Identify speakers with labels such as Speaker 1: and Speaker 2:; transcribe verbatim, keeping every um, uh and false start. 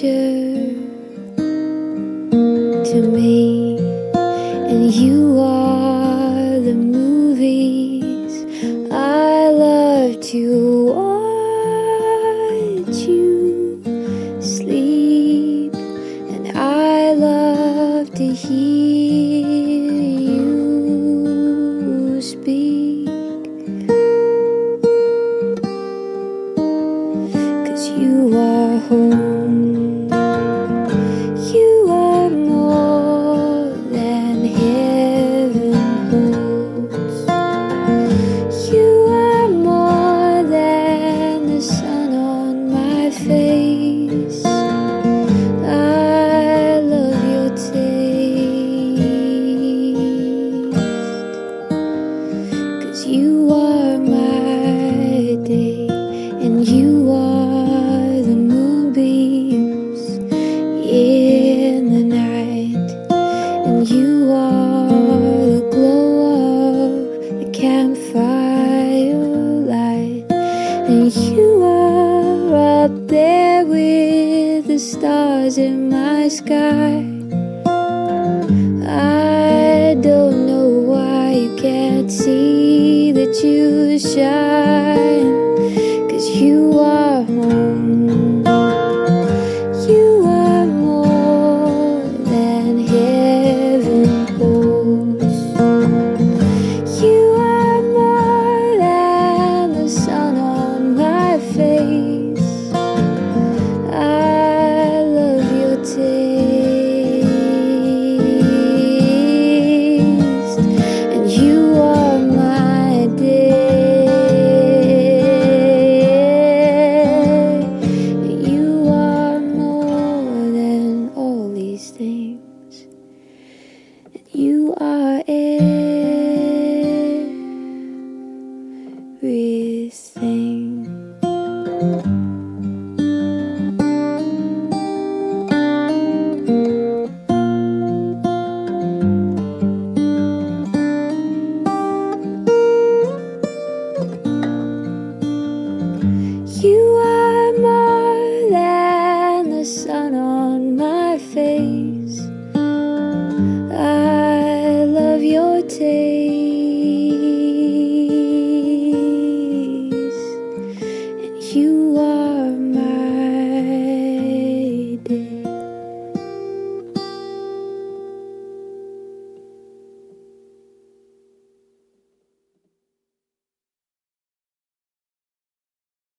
Speaker 1: picture to me, and you are the movies I love to watch you sleep, and I love to hear you speak, 'cause you are home. You are more than heaven holds. You are more than the sun on my face. I love your taste, 'cause you are my day, and you are the moonbeams in the night, and you are the glow of the campfire light, and you are up there with the stars in my sky. I don't know why you can't see that you shine, 'cause you are home. You are more than heaven holds. You are more than the sun on my face. I love your taste, and you are my day. You are more than all these things, and you are everything. You are more than the sun on my face. I love your taste, and you are